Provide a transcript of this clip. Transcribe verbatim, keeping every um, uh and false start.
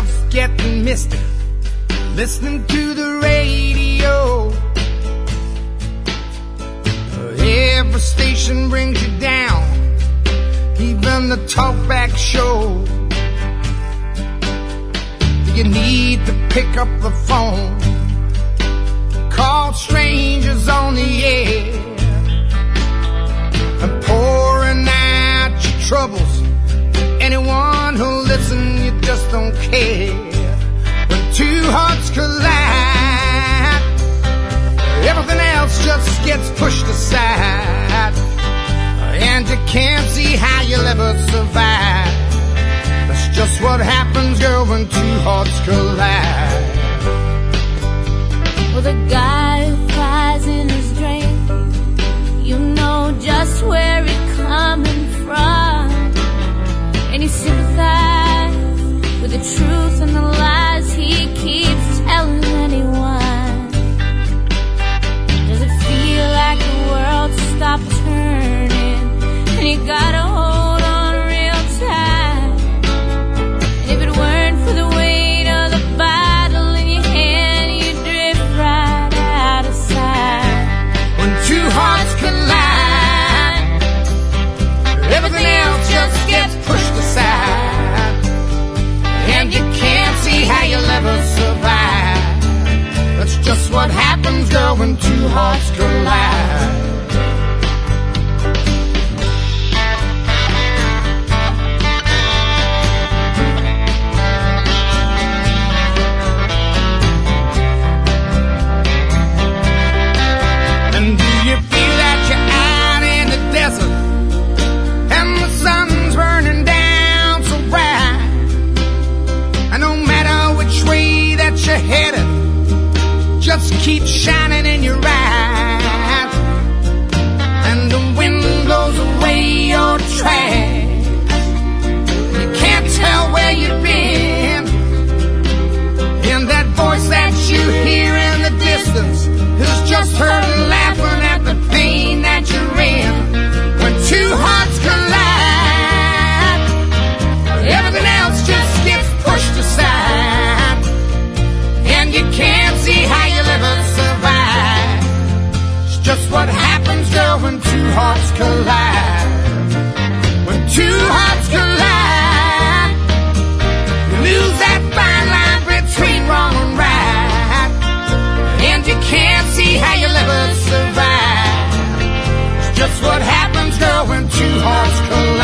yourself getting misty, listening to the radio. Every station brings you down, even the talkback show. You need to pick up the phone, call strangers on the air, and pouring out your troubles. Anyone who'll listen, you just don't care. When two hearts collide, everything else just gets pushed aside, and you can't see how you'll ever survive. That's just what happens, girl, when two hearts collide. Well, the guy who cries in his dream, you know just where he's coming from, and you sympathize with the truth and the lies he keeps telling anyone. Does it feel like the world stopped turning and you gotta hold on real tight? And if it weren't for the weight of the bottle in your hand, you'd drift right out of sight. When two hearts collide, everything else just gets pushed aside, and you can't see how you'll ever survive. That's just what happens, girl, when two hearts collide. And do you feel that you're out in the desert, and the sun's burning down so bright, and no matter which way that you're headed, just keep shining in your eyes, and the wind blows away your tracks. You can't tell where you've been, and that voice that you hear in the distance is just her laughing at the pain that you're in. When two hearts collide, everything else just gets pushed aside, and you can't see how you'll ever survive. It's just what happens, girl, when two hearts collide. When two hearts collide, you lose that fine line between wrong and right, and you can't see how you'll ever survive. It's just what happens, girl, when two hearts collide.